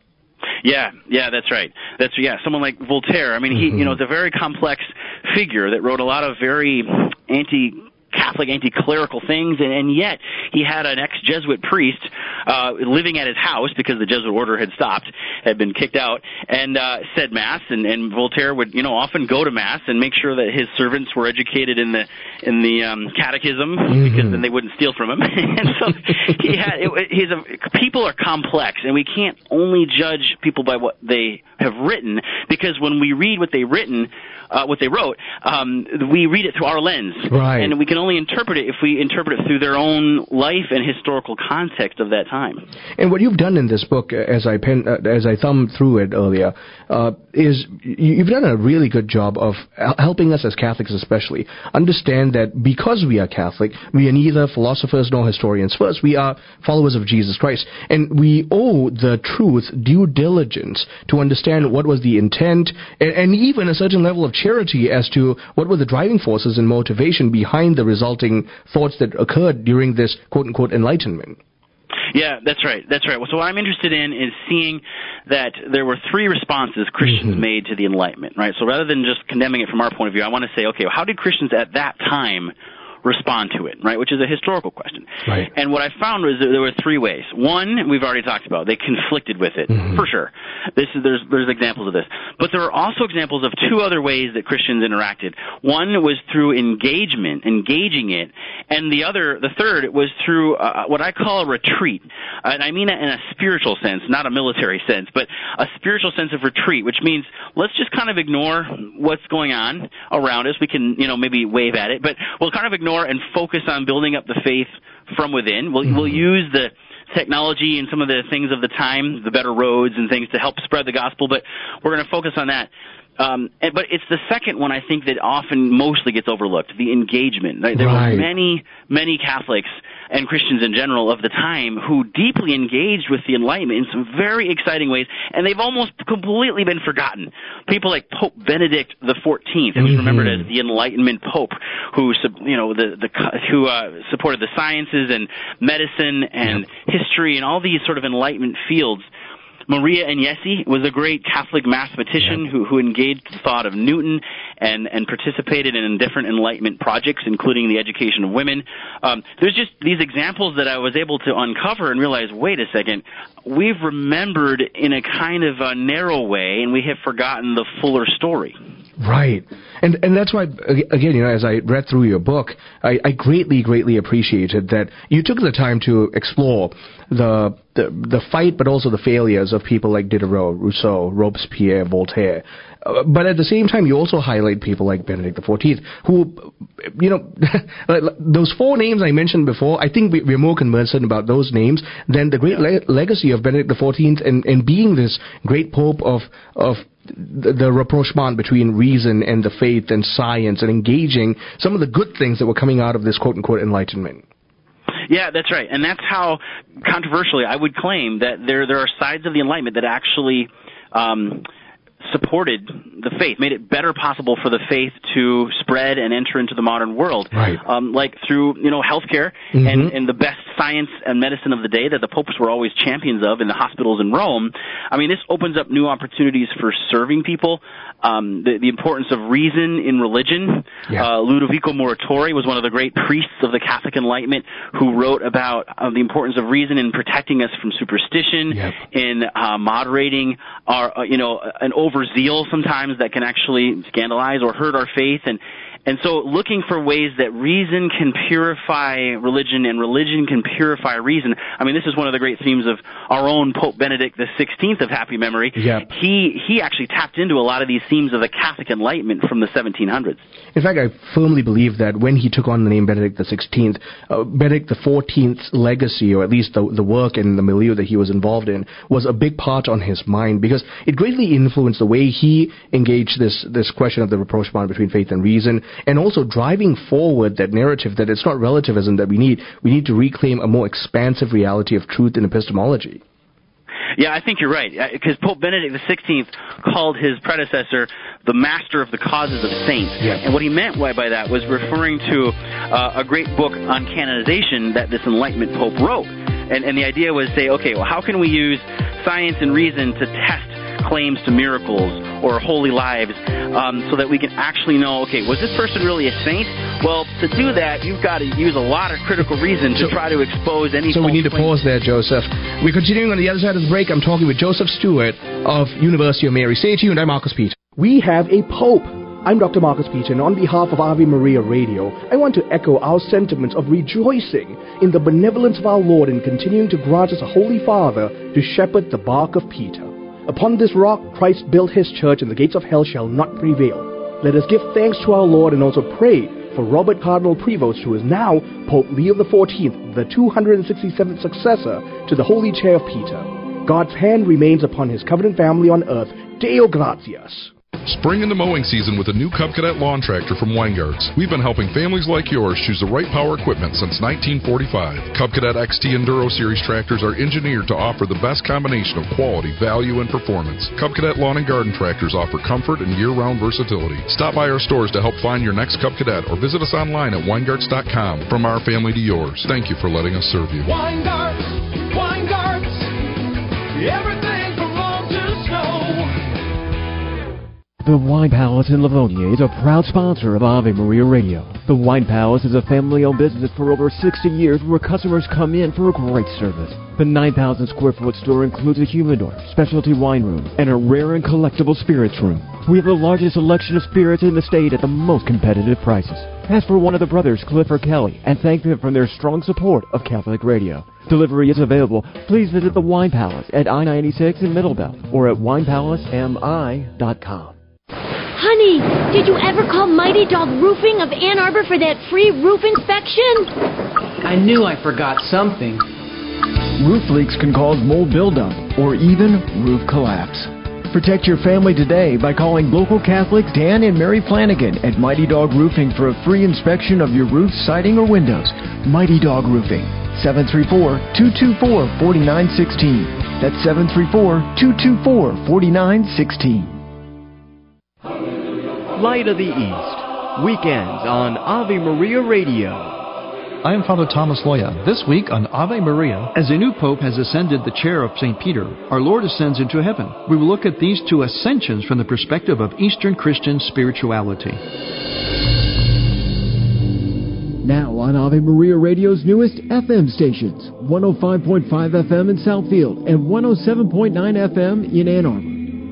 Yeah, yeah, that's right. That's yeah, someone like Voltaire. I mean, he, mm-hmm. you know, is a very complex figure that wrote a lot of very anti Catholic, anti-clerical things, and, and yet he had an ex-Jesuit priest uh, living at his house because the Jesuit order had stopped, had been kicked out, and uh, said Mass, and, and Voltaire would, you know, often go to Mass and make sure that his servants were educated in the in the um, catechism, mm-hmm. because then they wouldn't steal from him. And so he had, it, he's a, people are complex, and we can't only judge people by what they have written, because when we read what they've written, uh, what they wrote, um, we read it through our lens, right. and we can only interpret it if we interpret it through their own life and historical context of that time. And what you've done in this book, as I pen, uh, as I thumbed through it earlier, uh, is you've done a really good job of helping us as Catholics especially understand that because we are Catholic, we are neither philosophers nor historians. First, we are followers of Jesus Christ, and we owe the truth due diligence to understand what was the intent, and, and even a certain level of charity as to what were the driving forces and motivation behind the resulting thoughts that occurred during this quote-unquote enlightenment. Yeah, that's right. That's right. Well, so what I'm interested in is seeing that there were three responses Christians mm-hmm. made to the Enlightenment, right? So rather than just condemning it from our point of view, I want to say, okay, well, how did Christians at that time respond to it, right, which is a historical question. Right. And what I found was that there were three ways. One, we've already talked about. They conflicted with it, mm-hmm. for sure. This is, there's, there's examples of this. But there are also examples of two other ways that Christians interacted. One was through engagement, engaging it, and the other, the third, was through uh, what I call a retreat. Uh, and I mean it in a spiritual sense, not a military sense, but a spiritual sense of retreat, which means let's just kind of ignore what's going on around us. We can, you know, maybe wave at it, but we'll kind of ignore and focus on building up the faith from within. We'll, mm-hmm. we'll use the technology and some of the things of the time, the better roads and things to help spread the gospel, but we're going to focus on that. Um, and, but it's the second one, I think, that often mostly gets overlooked, the engagement. Right? There right. were many, many Catholics and Christians in general of the time who deeply engaged with the Enlightenment in some very exciting ways, and they've almost completely been forgotten. People like Pope Benedict the fourteenth, who's mm-hmm. remembered as the Enlightenment Pope, who, you know, the, the who uh, supported the sciences and medicine and yep. history and all these sort of Enlightenment fields. Maria Agnesi was a great Catholic mathematician yeah. who, who engaged the thought of Newton and, and participated in different Enlightenment projects, including the education of women. Um, there's just these examples that I was able to uncover and realize, wait a second, we've remembered in a kind of a narrow way, and we have forgotten the fuller story. Right. And and that's why, again, you know, as I read through your book, I, I greatly, greatly appreciated that you took the time to explore the, the the fight, but also the failures of people like Diderot, Rousseau, Robespierre, Voltaire. Uh, but at the same time, you also highlight people like Benedict the fourteenth, who, you know, those four names I mentioned before, I think we, we're more concerned about those names than the great le- legacy of Benedict the fourteenth and, and being this great pope of of the, the rapprochement between reason and the faith and science and engaging some of the good things that were coming out of this quote-unquote Enlightenment. Yeah, that's right. And that's how, controversially, I would claim that there there are sides of the Enlightenment that actually um, supported the faith, made it better possible for the faith to spread and enter into the modern world. Right. Um, like through, you know, healthcare mm-hmm. and, and the best science and medicine of the day that the popes were always champions of in the hospitals in Rome. I mean, this opens up new opportunities for serving people. Um, the, the importance of reason in religion. Yeah. Uh, Ludovico Muratori was one of the great priests of the Catholic Enlightenment who wrote about uh, the importance of reason in protecting us from superstition, yep. in uh, moderating our, uh, you know, an overzeal sometimes that can actually scandalize or hurt our faith. And And so looking for ways that reason can purify religion and religion can purify reason. I mean, this is one of the great themes of our own Pope Benedict the sixteenth of happy memory. Yep. He, he actually tapped into a lot of these themes of the Catholic Enlightenment from the seventeen hundreds. In fact, I firmly believe that when he took on the name Benedict the sixteenth, uh, Benedict the fourteenth's legacy, or at least the, the work and the milieu that he was involved in, was a big part on his mind, because it greatly influenced the way he engaged this, this question of the rapprochement between faith and reason, and also driving forward that narrative that it's not relativism that we need. We need to reclaim a more expansive reality of truth in epistemology. Yeah, I think you're right, because Pope Benedict the sixteenth called his predecessor the master of the causes of saints. Yeah. And what he meant by that was referring to uh, a great book on canonization that this Enlightenment Pope wrote. And, and the idea was say, okay, well, how can we use science and reason to test claims to miracles or holy lives, um, so that we can actually know, okay, was this person really a saint? Well, to do that, you've got to use a lot of critical reason to so, try to expose any So we need to claims. pause there, Joseph. We're continuing on the other side of the break. I'm talking with Joseph Stewart of University of Mary. Stay tuned. I'm Marcus Peter. We have a Pope. I'm Doctor Marcus Peter, and on behalf of Ave Maria Radio, I want to echo our sentiments of rejoicing in the benevolence of our Lord in continuing to grant us a Holy Father to shepherd the bark of Peter. Upon this rock, Christ built his church, and the gates of hell shall not prevail. Let us give thanks to our Lord and also pray for Robert Cardinal Prevost, who is now Pope Leo the fourteenth, the two hundred sixty-seventh successor to the Holy Chair of Peter. God's hand remains upon his covenant family on earth. Deo gratias. Spring into mowing season with a new Cub Cadet lawn tractor from Weingarts. We've been helping families like yours choose the right power equipment since nineteen forty-five. Cub Cadet X T Enduro Series tractors are engineered to offer the best combination of quality, value, and performance. Cub Cadet lawn and garden tractors offer comfort and year-round versatility. Stop by our stores to help find your next Cub Cadet or visit us online at Weingarts dot com. From our family to yours, thank you for letting us serve you. Weingarts, Weingarts, everything from lawn to snow. The Wine Palace in Livonia is a proud sponsor of Ave Maria Radio. The Wine Palace is a family-owned business for over sixty years where customers come in for a great service. The nine thousand square foot store includes a humidor, specialty wine room, and a rare and collectible spirits room. We have the largest selection of spirits in the state at the most competitive prices. Ask for one of the brothers, Cliff or Kelly, and thank them for their strong support of Catholic Radio. Delivery is available. Please visit the Wine Palace at I ninety-six in Middlebelt or at wine palace m i dot com. Honey, did you ever call Mighty Dog Roofing of Ann Arbor for that free roof inspection? I knew I forgot something. Roof leaks can cause mold buildup or even roof collapse. Protect your family today by calling local Catholics Dan and Mary Flanagan at Mighty Dog Roofing for a free inspection of your roof, siding, or windows. Mighty Dog Roofing, seven three four, two two four, four nine one six. That's seven three four, two two four, four nine one six. Light of the East, weekends on Ave Maria Radio. I am Father Thomas Loya. This week on Ave Maria, as a new pope has ascended the chair of Saint Peter, our Lord ascends into heaven. We will look at these two ascensions from the perspective of Eastern Christian spirituality. Now on Ave Maria Radio's newest F M stations, one oh five point five F M in Southfield and one oh seven point nine F M in Ann Arbor.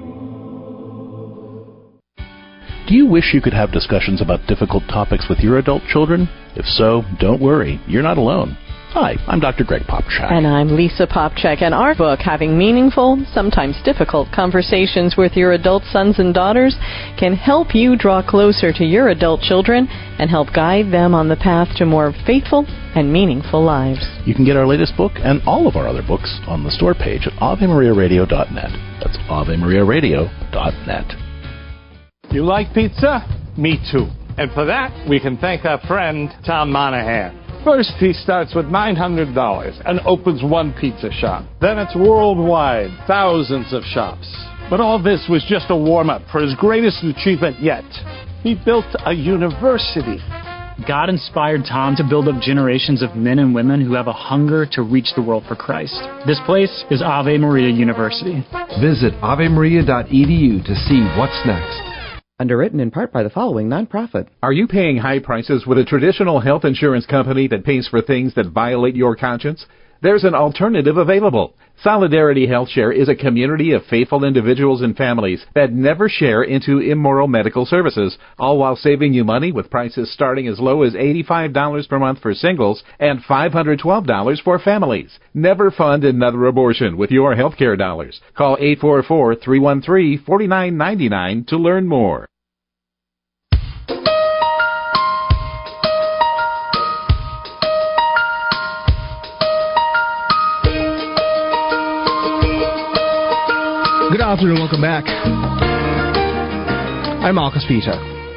Do you wish you could have discussions about difficult topics with your adult children? If so, don't worry, you're not alone. Hi, I'm Doctor Greg Popchak. And I'm Lisa Popchak, and our book, Having Meaningful, Sometimes Difficult Conversations with Your Adult Sons and Daughters, can help you draw closer to your adult children and help guide them on the path to more faithful and meaningful lives. You can get our latest book and all of our other books on the store page at ave maria radio dot net. That's ave maria radio dot net. You like pizza? Me too. And for that, we can thank our friend, Tom Monahan. First, he starts with nine hundred dollars and opens one pizza shop. Then it's worldwide, thousands of shops. But all this was just a warm-up for his greatest achievement yet. He built a university. God inspired Tom to build up generations of men and women who have a hunger to reach the world for Christ. This place is Ave Maria University. Visit ave maria dot e d u to see what's next. Underwritten in part by the following nonprofit. Are you paying high prices with a traditional health insurance company that pays for things that violate your conscience? There's an alternative available. Solidarity HealthShare is a community of faithful individuals and families that never share into immoral medical services, all while saving you money with prices starting as low as eighty-five dollars per month for singles and five hundred twelve dollars for families. Never fund another abortion with your healthcare dollars. Call eight four four, three one three, four nine nine nine to learn more. Good afternoon, welcome back. I'm Marcus Peter.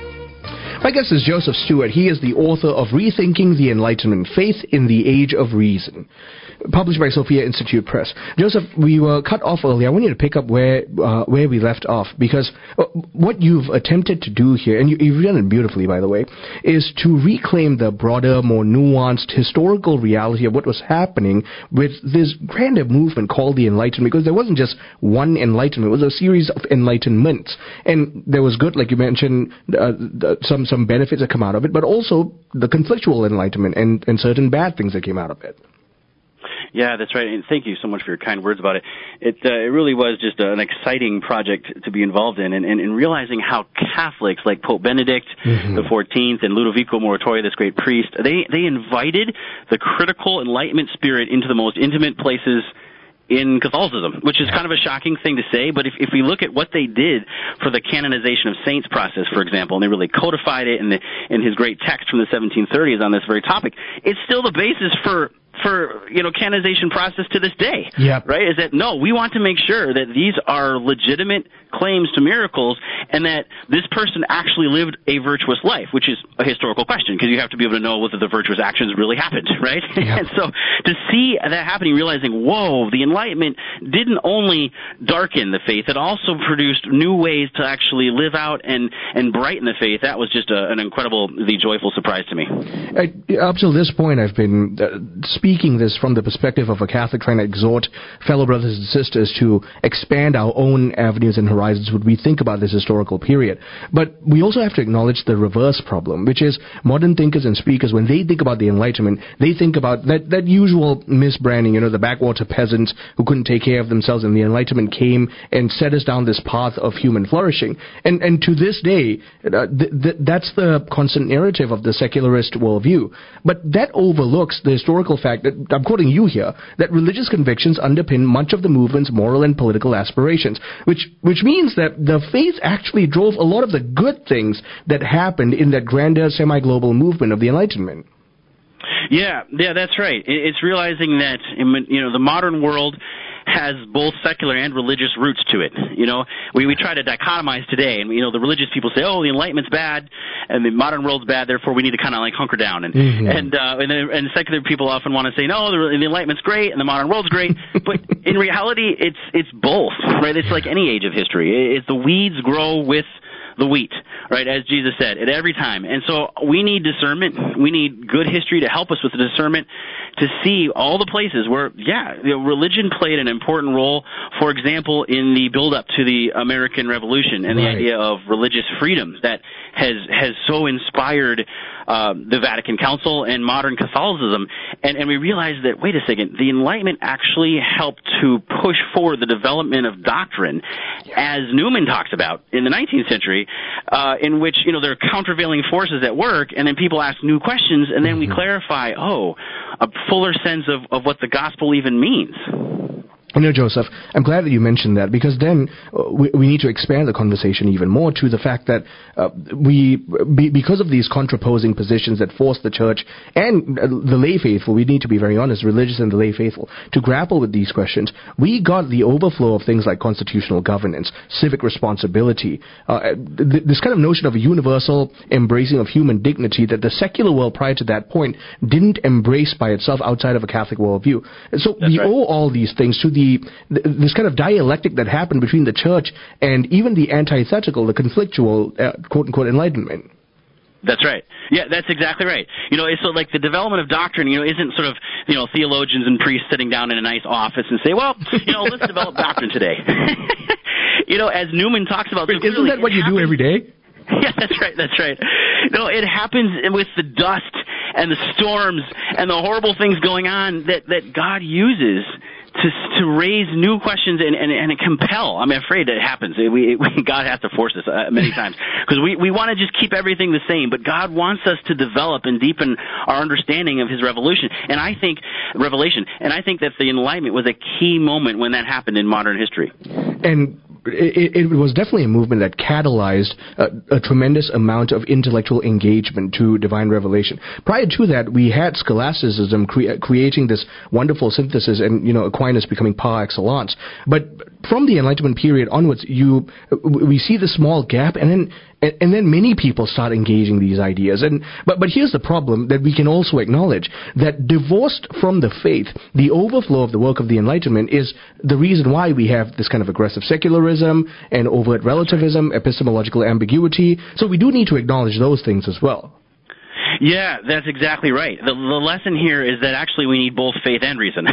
My guest is Joseph Stewart. He is the author of Rethinking the Enlightenment, Faith in the Age of Reason, published by Sophia Institute Press. Joseph, we were cut off earlier. I want you to pick up where uh, where we left off, because uh, what you've attempted to do here, and you, you've done it beautifully, by the way, is to reclaim the broader, more nuanced historical reality of what was happening with this grander movement called the Enlightenment, because there wasn't just one Enlightenment. It was a series of Enlightenments. And there was good, like you mentioned, uh, some, some benefits that come out of it, but also the conflictual Enlightenment and, and certain bad things that came out of it. Yeah, that's right, and thank you so much for your kind words about it. It, uh, it really was just an exciting project to be involved in, and, and, and realizing how Catholics like Pope Benedict mm-hmm. the fourteenth and Ludovico Muratori, this great priest, they, they invited the critical Enlightenment spirit into the most intimate places in Catholicism, which is kind of a shocking thing to say, but if, if we look at what they did for the canonization of saints process, for example, and they really codified it in, the, in his great text from the seventeen thirties on this very topic, it's still the basis for for, you know, canonization process to this day. Yep. Right? Is that, no, we want to make sure that these are legitimate claims to miracles and that this person actually lived a virtuous life, which is a historical question, because you have to be able to know whether the virtuous actions really happened, right? Yep. And so to see that happening, realizing, whoa, the Enlightenment didn't only darken the faith, it also produced new ways to actually live out and, and brighten the faith. That was just a, an incredibly joyful surprise to me. I, up till this point, I've been uh, speaking this from the perspective of a Catholic trying to exhort fellow brothers and sisters to expand our own avenues and horizons when we think about this historical period. But we also have to acknowledge the reverse problem, which is modern thinkers and speakers, when they think about the Enlightenment, they think about that, that usual misbranding, you know, the backwater peasants who couldn't take care of themselves, and the Enlightenment came and set us down this path of human flourishing. And, and to this day, uh, th- th- that's the constant narrative of the secularist worldview. But that overlooks the historical fact that, I'm quoting you here, that religious convictions underpin much of the movement's moral and political aspirations, which, which means that the faith actually drove a lot of the good things that happened in that grander semi-global movement of the Enlightenment. Yeah, yeah, that's right. It's realizing that, you know, the modern world has both secular and religious roots to it. You know, we, we try to dichotomize today, and, you know, the religious people say, oh, the Enlightenment's bad, and the modern world's bad, therefore we need to kind of, like, hunker down. And mm-hmm. and, uh, and, then, and secular people often want to say, no, the, the Enlightenment's great, and the modern world's great, but in reality, it's it's both, right? It's like any age of history. It's the weeds grow with the wheat, right, as Jesus said, at every time. And so we need discernment. We need good history to help us with the discernment to see all the places where, yeah, you know, religion played an important role, for example, in the build-up to the American Revolution and right. the idea of religious freedom that has has so inspired uh, the Vatican Council and modern Catholicism. And, and we realized that, wait a second, the Enlightenment actually helped to push forward the development of doctrine, as Newman talks about in the nineteenth century, uh, in which, you know, there are countervailing forces at work, and then people ask new questions, and then we clarify, oh, a fuller sense of, of what the gospel even means. You know, Joseph, I'm glad that you mentioned that, because then uh, we, we need to expand the conversation even more to the fact that uh, we, be, because of these contraposing positions that force the church and uh, the lay faithful, we need to be very honest, religious and the lay faithful, to grapple with these questions. We got the overflow of things like constitutional governance, civic responsibility, uh, th- this kind of notion of a universal embracing of human dignity that the secular world prior to that point didn't embrace by itself outside of a Catholic worldview. And so That's we right. owe all these things to the this kind of dialectic that happened between the church and even the antithetical, the conflictual, uh, quote-unquote, Enlightenment. That's right. Yeah, that's exactly right. You know, it's so like the development of doctrine, you know, isn't sort of, you know, theologians and priests sitting down in a nice office and say, well, you know, let's develop doctrine today. You know, as Newman talks about. Wait, so isn't that what you happens, do every day? Yeah, that's right, that's right. No, it happens with the dust and the storms and the horrible things going on that, that God uses to to raise new questions and, and, and compel. I'm afraid that it happens. We, we God has to force us uh, many times because we, we want to just keep everything the same, but God wants us to develop and deepen our understanding of His revolution. And I think revelation, and I think that the Enlightenment was a key moment when that happened in modern history. And It, it was definitely a movement that catalyzed a, a tremendous amount of intellectual engagement to divine revelation. Prior to that, we had scholasticism cre- creating this wonderful synthesis, and you know Aquinas becoming par excellence. But from the Enlightenment period onwards, you we see the small gap, and then and, and then many people start engaging these ideas. And but but here's the problem that we can also acknowledge, that divorced from the faith, the overflow of the work of the Enlightenment is the reason why we have this kind of aggressive secularism and overt relativism, epistemological ambiguity. So we do need to acknowledge those things as well. Yeah, that's exactly right. The, the lesson here is that actually we need both faith and reason.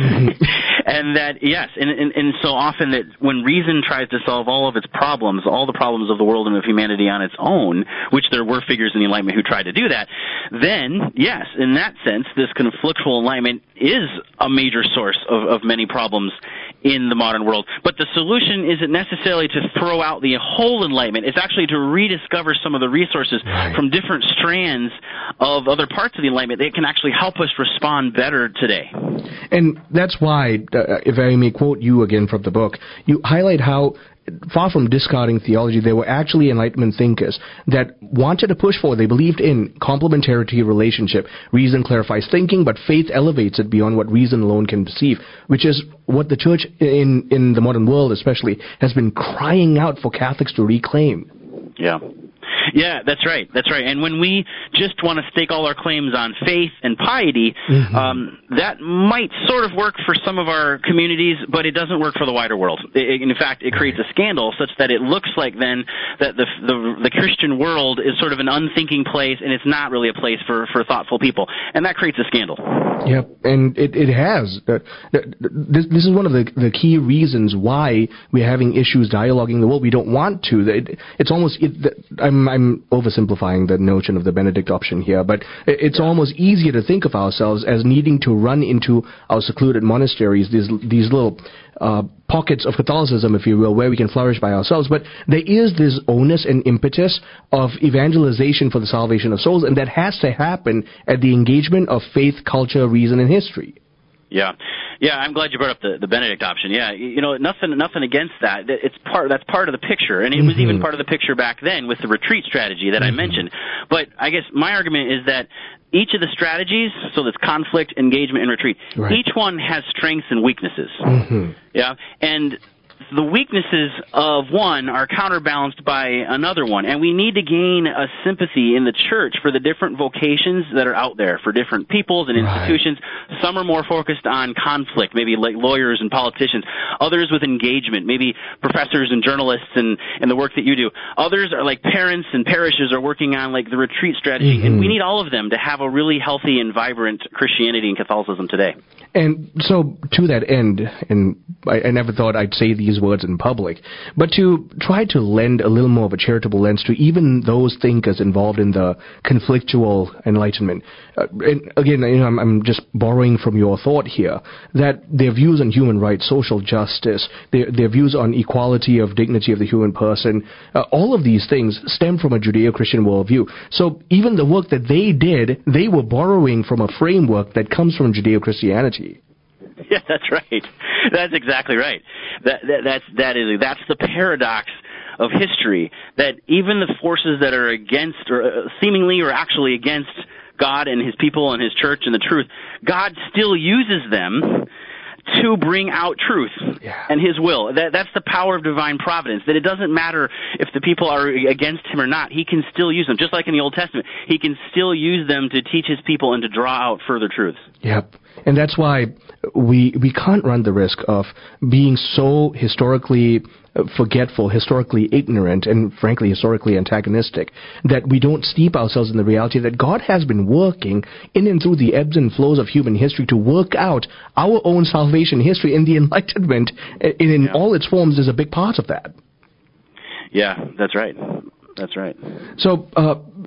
And that, yes, and, and, and so often that when reason tries to solve all of its problems, all the problems of the world and of humanity on its own, which there were figures in the Enlightenment who tried to do that, then, yes, in that sense, this conflictual Enlightenment is a major source of, of many problems in the modern world. But the solution isn't necessarily to throw out the whole Enlightenment. It's actually to rediscover some of the resources right. from different strands of other parts of the Enlightenment that can actually help us respond better today. And that's why, uh, if I may quote you again from the book, you highlight how, far from discarding theology, there were actually Enlightenment thinkers that wanted to push forward. They believed in complementarity relationship. Reason clarifies thinking, but faith elevates it beyond what reason alone can perceive, which is what the church in, in the modern world especially has been crying out for Catholics to reclaim. Yeah. Yeah, that's right. That's right. And when we just want to stake all our claims on faith and piety, mm-hmm. um, that might sort of work for some of our communities, but it doesn't work for the wider world. It, in fact, it creates a scandal such that it looks like then that the, the the Christian world is sort of an unthinking place, and it's not really a place for, for thoughtful people. And that creates a scandal. Yep, and it, it has. Uh, this, this is one of the, the key reasons why we're having issues dialoguing the world. We don't want to. It, it's almost... It, I'm I'm oversimplifying the notion of the Benedict option here, but it's almost easier to think of ourselves as needing to run into our secluded monasteries, these these little uh, pockets of Catholicism, if you will, where we can flourish by ourselves. But there is this onus and impetus of evangelization for the salvation of souls, and that has to happen at the engagement of faith, culture, reason, and history. Yeah, yeah. I'm glad you brought up the, the Benedict option. Yeah, you know, nothing, nothing against that. It's part. That's part of the picture, and it was mm-hmm. even part of the picture back then with the retreat strategy that mm-hmm. I mentioned. But I guess my argument is that each of the strategies, so that's conflict, engagement, and retreat, right. each one has strengths and weaknesses. Mm-hmm. Yeah, and the weaknesses of one are counterbalanced by another one, and we need to gain a sympathy in the church for the different vocations that are out there for different peoples and institutions. Right. Some are more focused on conflict, maybe like lawyers and politicians. Others with engagement, maybe professors and journalists and, and the work that you do. Others are like parents and parishes are working on like the retreat strategy, mm-hmm. and we need all of them to have a really healthy and vibrant Christianity and Catholicism today. And so, to that end, and I, I never thought I'd say these words in public, but to try to lend a little more of a charitable lens to even those thinkers involved in the conflictual Enlightenment. Uh, and again, you know, I'm, I'm just borrowing from your thought here, that their views on human rights, social justice, their, their views on equality of dignity of the human person, uh, all of these things stem from a Judeo-Christian worldview. So even the work that they did, they were borrowing from a framework that comes from Judeo-Christianity. Yeah, that's right. That's exactly right. That, that that's that is that's the paradox of history. That even the forces that are against, or uh, seemingly or actually against God and His people and His church and the truth, God still uses them to bring out truth yeah. and His will. That, that's the power of divine providence, that it doesn't matter if the people are against Him or not. He can still use them. Just like in the Old Testament, He can still use them to teach His people and to draw out further truths. Yep. And that's why we we can't run the risk of being so historically forgetful, historically ignorant, and frankly historically antagonistic, that we don't steep ourselves in the reality that God has been working in and through the ebbs and flows of human history to work out our own salvation history, and the Enlightenment in, in yeah. all its forms is a big part of that. Yeah, that's right. That's right. So, uh,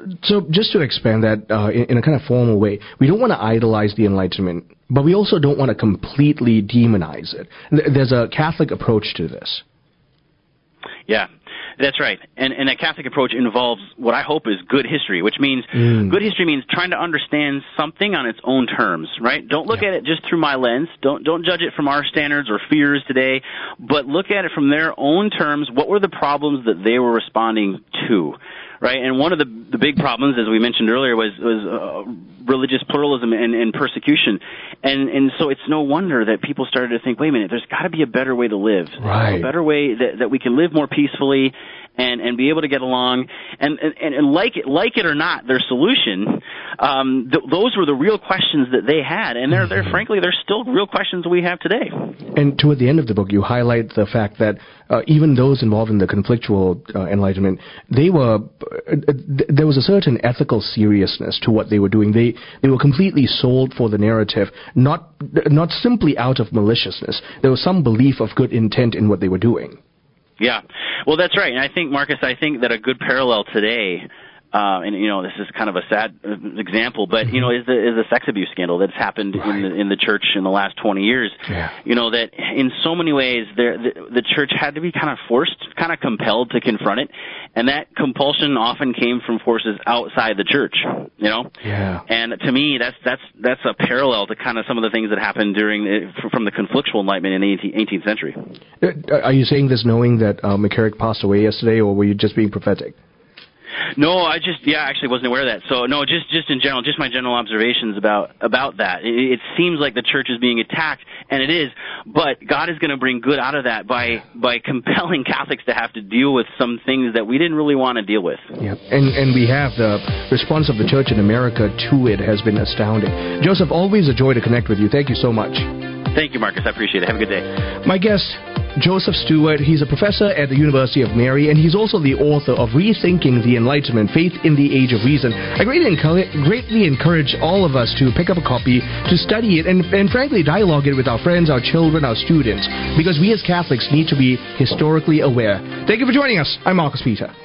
so just to expand that uh, in, in a kind of formal way, we don't want to idolize the Enlightenment, but we also don't want to completely demonize it. There's a Catholic approach to this. Yeah, that's right. And, and a Catholic approach involves what I hope is good history, which means Mm. good history means trying to understand something on its own terms, right? Don't look at it just through my lens. Don't don't judge it from our standards or fears today, but look at it from their own terms. What were the problems that they were responding to? Right, and one of the the big problems, as we mentioned earlier, was was uh, religious pluralism and, and persecution, and and so it's no wonder that people started to think, wait a minute, there's got to be a better way to live, Right. a better way that that we can live more peacefully, and and be able to get along, and and, and like it like it or not, their solution, um, th- those were the real questions that they had, and they're they're frankly they're still real questions we have today. And toward the end of the book, you highlight the fact that uh, even those involved in the conflictual uh, Enlightenment, they were uh, th- there was a certain ethical seriousness to what they were doing. They they were completely sold for the narrative, not not simply out of maliciousness. There was some belief of good intent in what they were doing. Yeah, well, that's right. And I think, Marcus, I think that a good parallel today, uh, and you know, this is kind of a sad uh, example, but you know, is the is the sex abuse scandal that's happened in the in the church in the last twenty years. Yeah. You know, that in so many ways, there the, the church had to be kind of forced, kind of compelled to confront it, and that compulsion often came from forces outside the church. You know. Yeah. And to me, that's that's that's a parallel to kind of some of the things that happened during the, from the conflictual Enlightenment in the eighteenth century. Uh, Are you saying this knowing that uh, McCarrick passed away yesterday, or were you just being prophetic? No, I just yeah, I actually wasn't aware of that. So no, just just in general, just my general observations about about that. It, it seems like the church is being attacked, and it is. But God is going to bring good out of that by by compelling Catholics to have to deal with some things that we didn't really want to deal with. Yeah, and and we have the response of the church in America to it has been astounding. Joseph, always a joy to connect with you. Thank you so much. Thank you, Marcus. I appreciate it. Have a good day. My guest, Joseph Stewart. He's a professor at the University of Mary, and he's also the author of Rethinking the Enlightenment, Faith in the Age of Reason. I greatly encourage, greatly encourage all of us to pick up a copy, to study it, and, and frankly dialogue it with our friends, our children, our students, because we as Catholics need to be historically aware. Thank you for joining us. I'm Marcus Peter.